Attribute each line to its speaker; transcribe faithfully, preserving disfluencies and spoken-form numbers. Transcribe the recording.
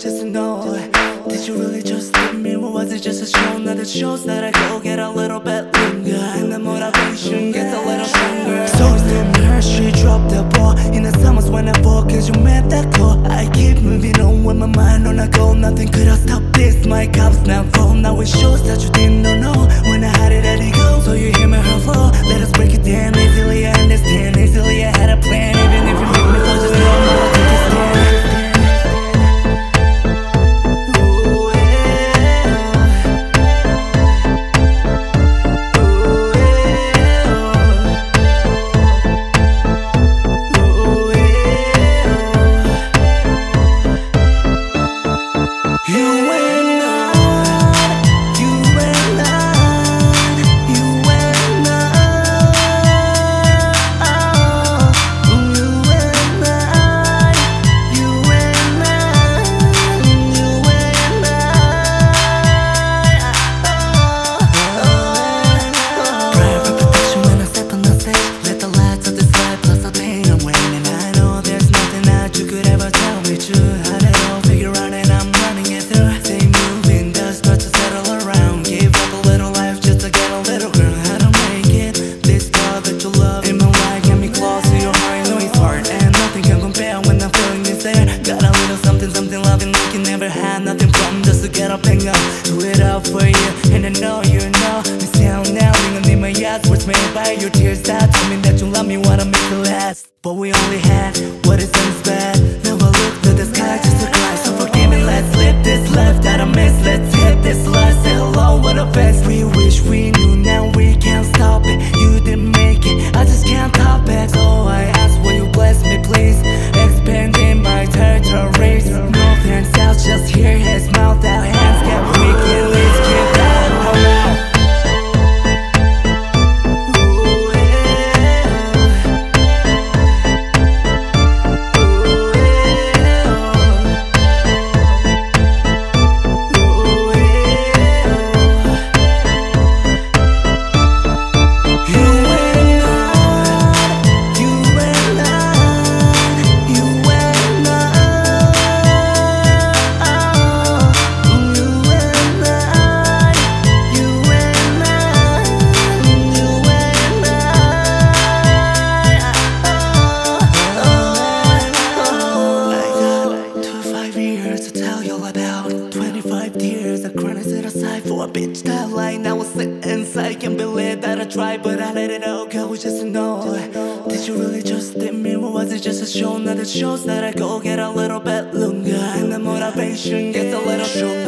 Speaker 1: just to know, did you really just leave me, or was it just a show? Now that shows that I go get a little bit longer, and the motivation gets a little stronger. So in her, she dropped the ball in the summers when I fall, cause you made that call. I keep moving on with my mind on a goal. Nothing could have stopped this, my cup's now full. Now it shows that you didn't know when I had it, let it go. So you hear my heart flow, let us break it down. Easily I understand, easily I had a plan. Even if you make me fall, just know I'm gonna take a stand. Nothing from just to get up and go. Do it all for you, and I know you know. Me sound now, ringing in my ass. Words made by your tears that tell me that you love me, wanna make it last. But we only had what is bad. Now I look to the sky just to cry. So forgive me, let's live this life that I miss. Let's hit this life, say hello with a fence. We wish we knew, now we can't stop it. You didn't make it, I just can't top it. So I ask, will you bless me please? Expanding my territories. No thanks, I'll just hear his mouth out. Hands get weak and let's get that out. twenty-five years, I couldn't sit aside for a bitch that lie. Now I sit inside, can't believe that I tried, but I let it all go just to know. Did you really just leave me, or was it just a show? Now that shows that I go get a little bit longer, and the motivation gets a little stronger.